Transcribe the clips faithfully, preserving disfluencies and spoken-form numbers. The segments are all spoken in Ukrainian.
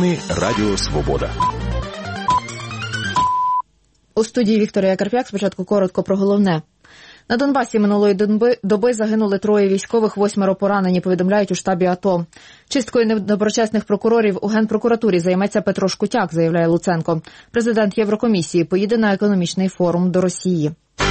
Новини Радіо Свобода. У студії Вікторія Карп'як. Спочатку коротко про головне. На Донбасі минулої доби, доби загинули троє військових, восьмеро поранені, повідомляють у штабі АТО. Чисткою недоброчесних прокурорів у Генпрокуратурі займеться Петро Шкутяк, заявляє Луценко. Президент Єврокомісії поїде на економічний форум до Росії.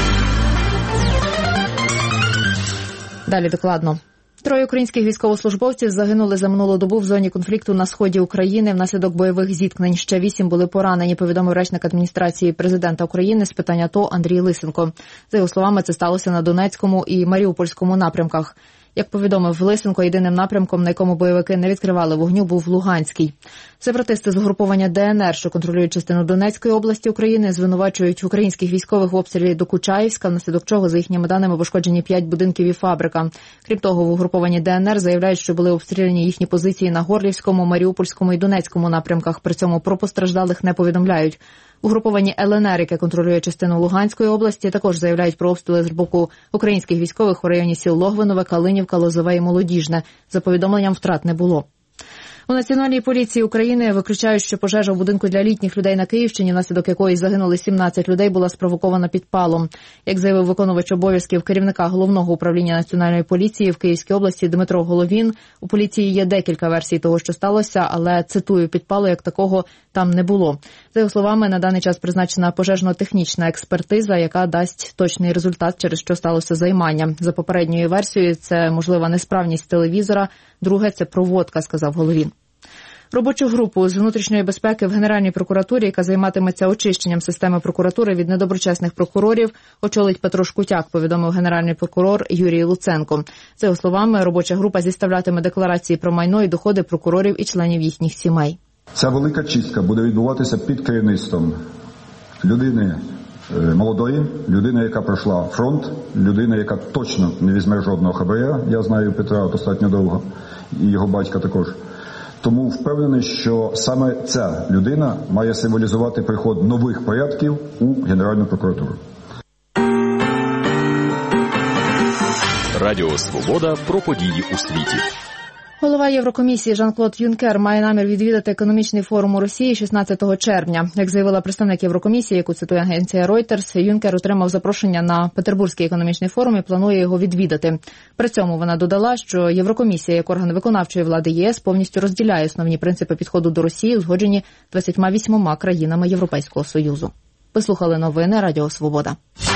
Далі докладно. Троє українських військовослужбовців загинули за минулу добу в зоні конфлікту на сході України внаслідок бойових зіткнень. Ще вісім були поранені, повідомив речник адміністрації президента України з питань АТО Андрій Лисенко. За його словами, це сталося на Донецькому і Маріупольському напрямках. Як повідомив Лисенко, єдиним напрямком, на якому бойовики не відкривали вогню, був Луганський. Сепаратисти з угруповання ДНР, що контролюють частину Донецької області України, звинувачують українських військових в обстрілі до Кучаївська, внаслідок чого, за їхніми даними, пошкоджені п'ять будинків і фабрика. Крім того, в угрупованні ДНР заявляють, що були обстріляні їхні позиції на Горлівському, Маріупольському і Донецькому напрямках. При цьому про постраждалих не повідомляють. Угруповані ЛНР, яке контролює частину Луганської області, також заявляють про обстріли з боку українських військових у районі сіл Логвинове, Калинівка, Лозове і Молодіжне. За повідомленням, втрат не було. У Національній поліції України виключають, що пожежа в будинку для літніх людей на Київщині, внаслідок якої загинули сімнадцять людей, була спровокована підпалом. Як заявив виконувач обов'язків керівника Головного управління Національної поліції в Київській області Дмитро Головін, у поліції є декілька версій того, що сталося, але, цитую, підпалу як такого там не було. За його словами, на даний час призначена пожежно-технічна експертиза, яка дасть точний результат, через що сталося займання. За попередньою версією, це можлива несправність телевізора, друге – це проводка, сказав Головін. Робочу групу з внутрішньої безпеки в Генеральній прокуратурі, яка займатиметься очищенням системи прокуратури від недоброчесних прокурорів, очолить Петро Шкутяк, повідомив генеральний прокурор Юрій Луценко. За його словами, робоча група зіставлятиме декларації про майно і доходи прокурорів і членів їхніх сімей. Ця велика чистка буде відбуватися під керівництвом людини молодої, людини, яка пройшла фронт, людини, яка точно не візьме жодного хабаря. Я знаю Петра достатньо довго, і його батька також. Тому впевнений, що саме ця людина має символізувати приход нових порядків у Генеральну прокуратуру. Радіо Свобода про події у світі. Голова Єврокомісії Жан-Клод Юнкер має намір відвідати економічний форум у Росії шістнадцятого червня. Як заявила представник Єврокомісії, яку цитує агенція Reuters, Юнкер отримав запрошення на Петербурзький економічний форум і планує його відвідати. При цьому вона додала, що Єврокомісія, як орган виконавчої влади ЄС, повністю розділяє основні принципи підходу до Росії, узгоджені двадцятьма вісьмома країнами Європейського Союзу. Ви слухали новини Радіо Свобода.